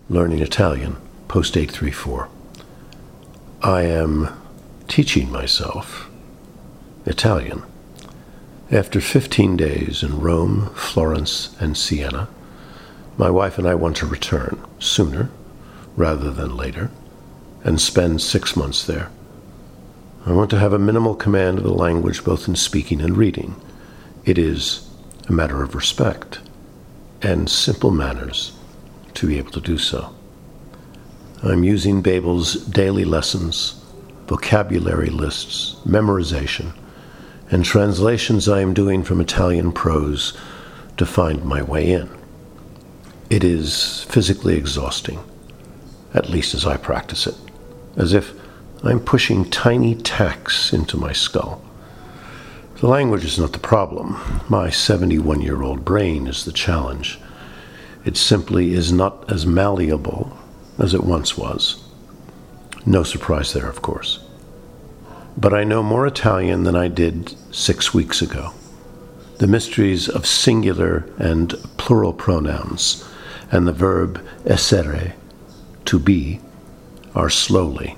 learning Italian, post 834. I am teaching myself Italian. After 15 days in Rome, Florence, and Siena, my wife and I want to return sooner rather than later and spend 6 months there. I want to have a minimal command of the language both in speaking and reading. It is a matter of respect and simple manners to be able to do so. I'm using Babel's daily lessons, vocabulary lists, memorization, and translations I am doing from Italian prose to find my way in. It is physically exhausting, at least as I practice it, as if I'm pushing tiny tacks into my skull. The language is not the problem. My 71-year-old brain is the challenge. It simply is not as malleable as it once was. No surprise there, of course. But I know more Italian than I did 6 weeks ago. The mysteries of singular and plural pronouns and the verb essere, to be, are slowly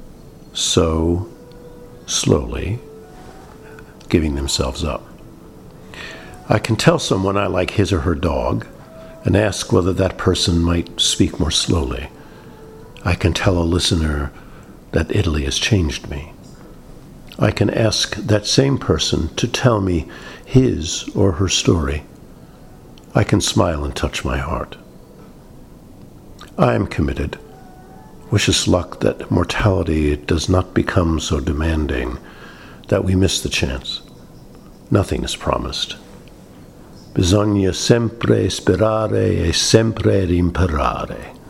giving themselves up. I can tell someone I like his or her dog and ask whether that person might speak more slowly. I can tell a listener that Italy has changed me. I can ask that same person to tell me his or her story. I can smile and touch my heart. I am committed. Wish us luck that mortality does not become so demanding that we miss the chance. Nothing is promised. Bisogna sempre sperare e sempre rimparare.